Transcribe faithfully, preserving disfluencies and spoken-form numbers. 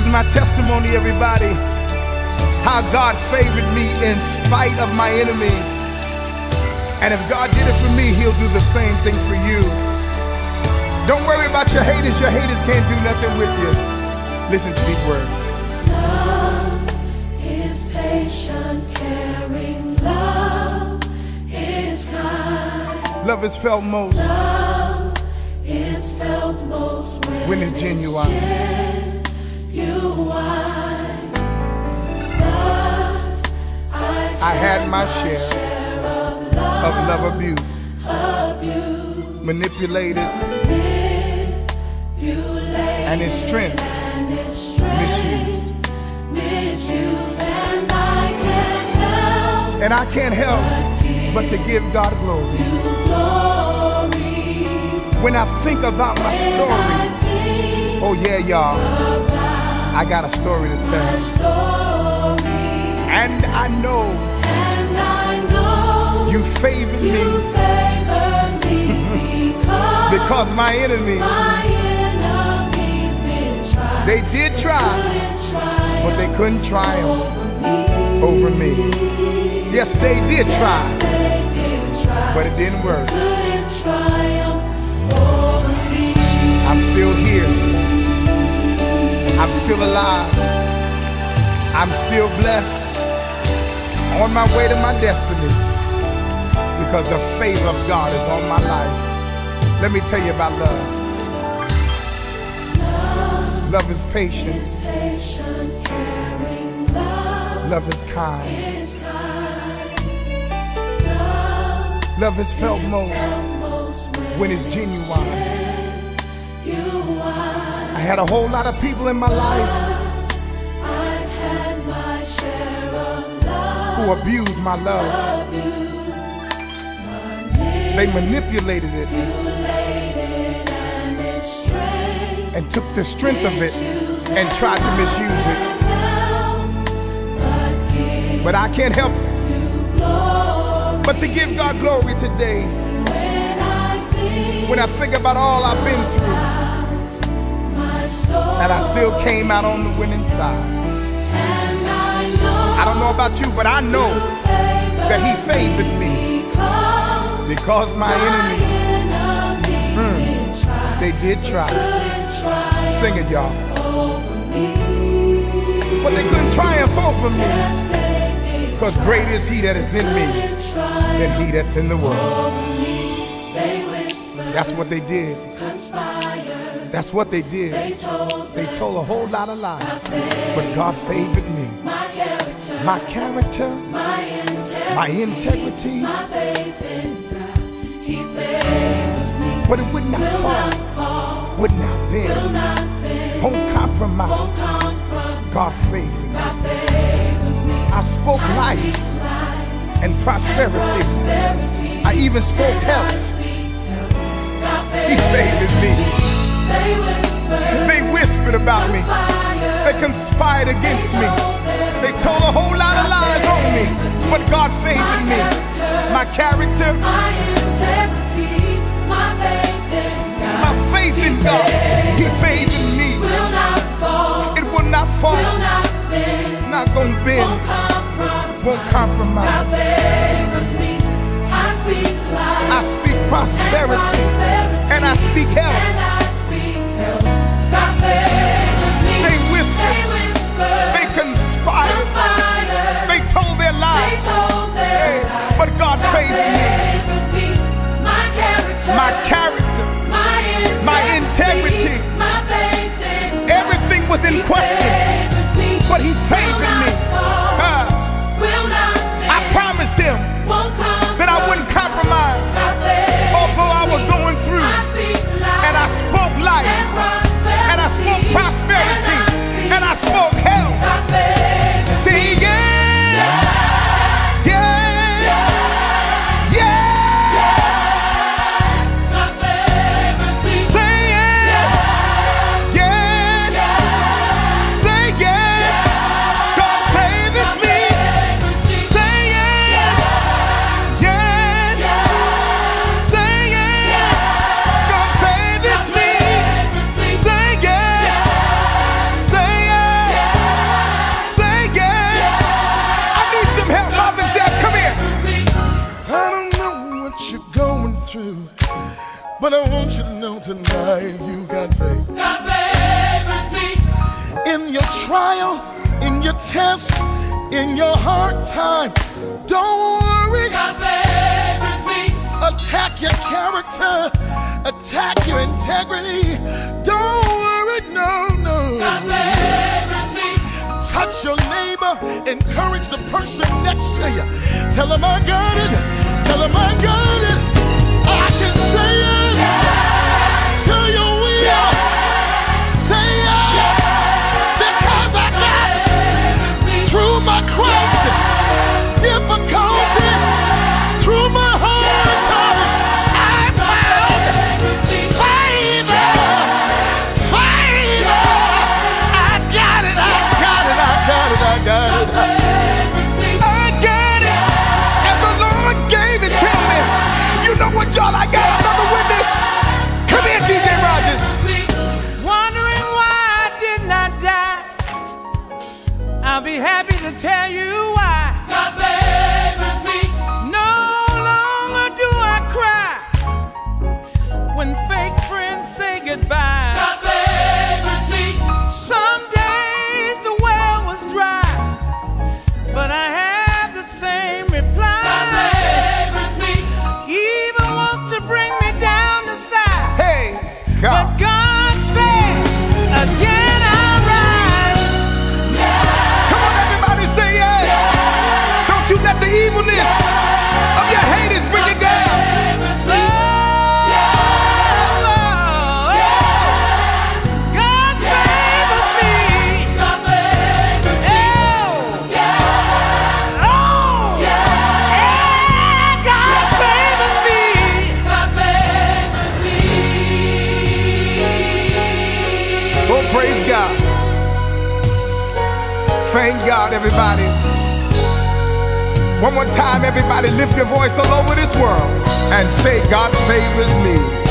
is my testimony, everybody. How God favored me in spite of my enemies. And if God did it for me, He'll do the same thing for you. Don't worry about your haters. Your haters can't do nothing with you. Listen to these words. Love is patient, caring. Love is kind. Love is felt most. Love is felt most when, when it's genuine. genuine. But I, I had my share, share of love, of love abuse, abuse, manipulated, manipulated, and its strength, and its strength misused. misused. And I can't help, And I can't help but to give God glory. you glory. When I think about my story, oh yeah, y'all, I got a story to tell. Story. And I know And I know you favored you me favor me because, because my enemies, my enemies did try. they did try, Couldn't triumph but they couldn't triumph over me. over me. Yes, they did try, They did try, but it didn't work. couldn't triumph over me. I'm still here. I'm still alive. I'm still blessed. On my way to my destiny. Because the favor of God is on my life. Let me tell you about love. Love Love is patient. is patient, caring. Love Love is kind. is kind. Love Love is felt most felt most when it's genuine. genuine. I had a whole lot of people in my life I've had my share of love, who abused my love. They manipulated it manipulated, and its strength and took the strength of it and tried to misuse it. but give But I can't help you glory. but to give God glory today. When I think When I think about all I've been through, my story, and I still came out on the winning side. and I know I don't know about you, but I know that He favored me because because my enemies, enemies mm, did try, they did try. couldn't triumph Sing it, y'all. over me. But they couldn't triumph over me Yes, they did because great is He that is in me couldn't triumph than he that's in the world. over me. They whispered, That's what they did. conspired, That's what they did. they told They them told a whole lot of lies, faith, but God favored me. my character, My character, my integrity, my integrity, my faith in God. He favors me, but it would not will fall, not fall, would not will bend, not bend, won't compromise. won't compromise. God favored me. God favors me. I spoke I life speak life and prosperity. prosperity. I even spoke I health. speak health. God He favors favored me. They whispered, They whispered about me. conspired, They conspired against me. told them They told a whole lot of lies on me, but God favored me. My character, my integrity, my faith in God, my faith in God, He favored me. will not fall, It will not fall, will not bend, not gonna won't bend, compromise. won't God compromise. favors me. I speak life, I speak prosperity and I speak health. and I speak health. God favors me. They whispered, They whispered, they conspired, conspired, they told their they lies, told their hey, lies. but God God favored me. favors me. My character, My character, my integrity, my integrity, my faith in God. everything was in He question, favors me. but He Will favored me. not fall, Ah, will not I bend, promised Him won't that I wouldn't compromise, God favors although I was me. going through, I speak life, and I But I want you to know tonight you got faith. God favors me. In your trial, in your test, in your hard time, don't worry. God favors me. Attack your character, attack your integrity. Don't worry, no, no. God favors me. Touch your neighbor, encourage the person next to you. Tell them I got it, tell them I got it. I can say yes, yes. To your will. Yes. Say yes, yes. Because I got it. Through my crisis, difficulty, yes. Through my hard time, I found favor, favor. I got it, I got it, I got it, I got it. I got it, and the Lord gave it to me. You know what, y'all? I got another witness. Come here, D J Rogers. Wondering why I did not die. I'll be happy to tell you why. God favors me. No longer do I cry when fake friends say goodbye. God favors me. Some days the well was dry, but I have the same reply. God favors me. Even wants to bring me down to size. Hey, But God. God says, again I'll rise. Come on, everybody, say yes. Don't you let the evilness of your haters bring you down. Oh, oh, God favors me. God favors me. Oh, oh, yeah, God favors me. God favors me. Oh, praise God. Thank God, everybody. One more time, everybody, lift your voice all over this world and say, God favors me.